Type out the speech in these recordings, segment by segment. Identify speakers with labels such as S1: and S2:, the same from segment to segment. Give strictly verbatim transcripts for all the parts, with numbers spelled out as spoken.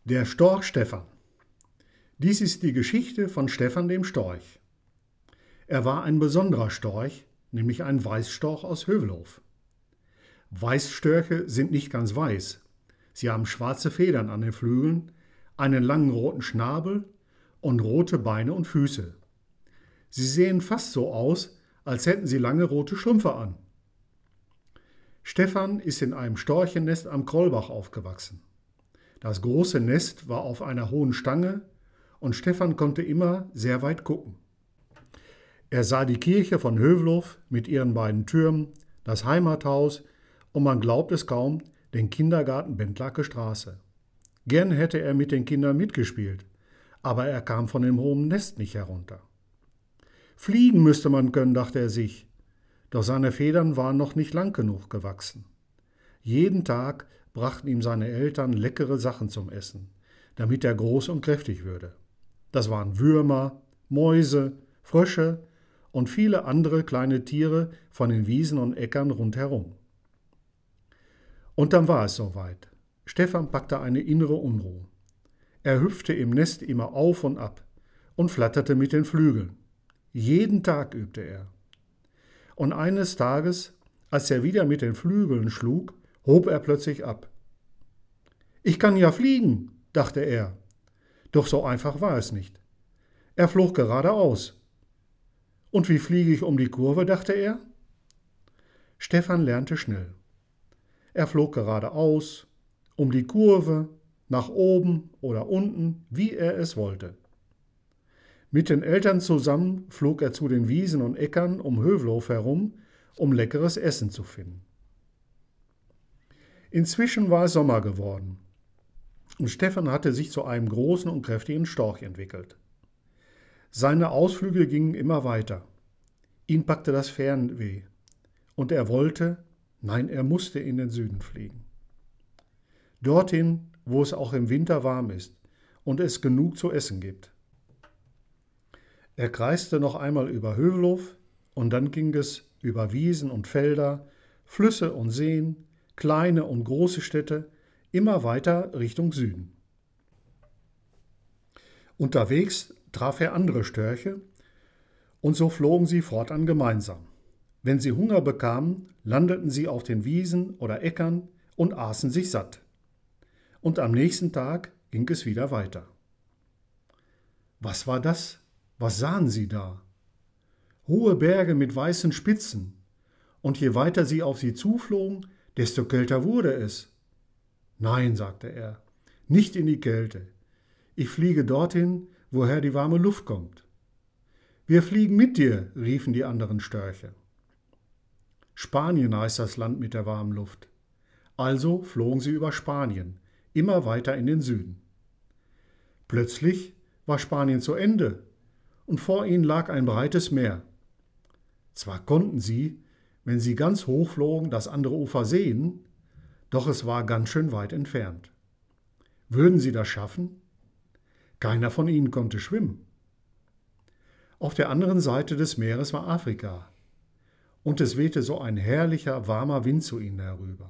S1: Der Storch Stephan. Dies ist die Geschichte von Stephan dem Storch. Er war ein besonderer Storch, nämlich ein Weißstorch aus Hövelhof. Weißstörche sind nicht ganz weiß. Sie haben schwarze Federn an den Flügeln, einen langen roten Schnabel und rote Beine und Füße. Sie sehen fast so aus, als hätten sie lange rote Strümpfe an. Stephan ist in einem Storchennest am Krollbach aufgewachsen. Das große Nest war auf einer hohen Stange und Stephan konnte immer sehr weit gucken. Er sah die Kirche von Hövelhof mit ihren beiden Türmen, das Heimathaus und man glaubt es kaum, den Kindergarten Bentlake Straße. Gern hätte er mit den Kindern mitgespielt, aber er kam von dem hohen Nest nicht herunter. Fliegen müsste man können, dachte er sich, doch seine Federn waren noch nicht lang genug gewachsen. Jeden Tag brachten ihm seine Eltern leckere Sachen zum Essen, damit er groß und kräftig würde. Das waren Würmer, Mäuse, Frösche und viele andere kleine Tiere von den Wiesen und Äckern rundherum. Und dann war es soweit. Stephan packte eine innere Unruhe. Er hüpfte im Nest immer auf und ab und flatterte mit den Flügeln. Jeden Tag übte er. Und eines Tages, als er wieder mit den Flügeln schlug, hob er plötzlich ab. »Ich kann ja fliegen«, dachte er. Doch so einfach war es nicht. Er flog geradeaus. Und wie fliege ich um die Kurve, dachte er. Stephan lernte schnell. Er flog geradeaus, um die Kurve, nach oben oder unten, wie er es wollte. Mit den Eltern zusammen flog er zu den Wiesen und Äckern um Hövelhof herum, um leckeres Essen zu finden. Inzwischen war es Sommer geworden und Stephan hatte sich zu einem großen und kräftigen Storch entwickelt. Seine Ausflüge gingen immer weiter. Ihn packte das Fernweh und er wollte, nein, er musste in den Süden fliegen. Dorthin, wo es auch im Winter warm ist und es genug zu essen gibt. Er kreiste noch einmal über Hövelhof und dann ging es über Wiesen und Felder, Flüsse und Seen, kleine und große Städte, immer weiter Richtung Süden. Unterwegs traf er andere Störche und so flogen sie fortan gemeinsam. Wenn sie Hunger bekamen, landeten sie auf den Wiesen oder Äckern und aßen sich satt. Und am nächsten Tag ging es wieder weiter. Was war das? Was sahen sie da? Hohe Berge mit weißen Spitzen, und je weiter sie auf sie zuflogen, desto kälter wurde es. Nein, sagte er, nicht in die Kälte. Ich fliege dorthin, woher die warme Luft kommt. Wir fliegen mit dir, riefen die anderen Störche. Spanien heißt das Land mit der warmen Luft. Also flogen sie über Spanien, immer weiter in den Süden. Plötzlich war Spanien zu Ende und vor ihnen lag ein breites Meer. Zwar konnten sie, wenn sie ganz hoch flogen, das andere Ufer sehen, doch es war ganz schön weit entfernt. Würden sie das schaffen? Keiner von ihnen konnte schwimmen. Auf der anderen Seite des Meeres war Afrika, und es wehte so ein herrlicher, warmer Wind zu ihnen herüber.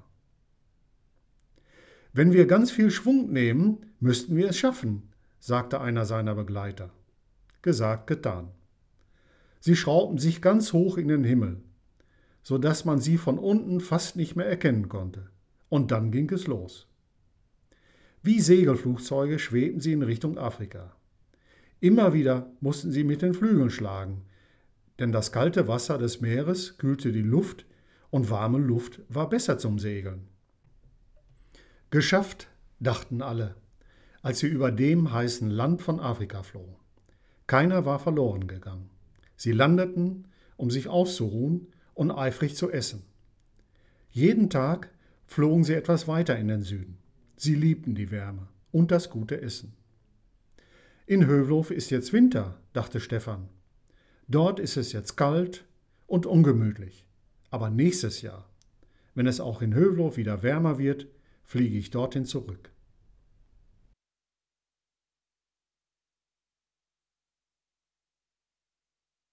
S1: Wenn wir ganz viel Schwung nehmen, müssten wir es schaffen, sagte einer seiner Begleiter. Gesagt, getan. Sie schraubten sich ganz hoch in den Himmel, so dass man sie von unten fast nicht mehr erkennen konnte. Und dann ging es los. Wie Segelflugzeuge schwebten sie in Richtung Afrika. Immer wieder mussten sie mit den Flügeln schlagen, denn das kalte Wasser des Meeres kühlte die Luft und warme Luft war besser zum Segeln. Geschafft, dachten alle, als sie über dem heißen Land von Afrika flogen. Keiner war verloren gegangen. Sie landeten, um sich auszuruhen und eifrig zu essen. Jeden Tag flogen sie etwas weiter in den Süden. Sie liebten die Wärme und das gute Essen. In Hövelhof ist jetzt Winter, dachte Stephan. Dort ist es jetzt kalt und ungemütlich. Aber nächstes Jahr, wenn es auch in Hövelhof wieder wärmer wird, fliege ich dorthin zurück.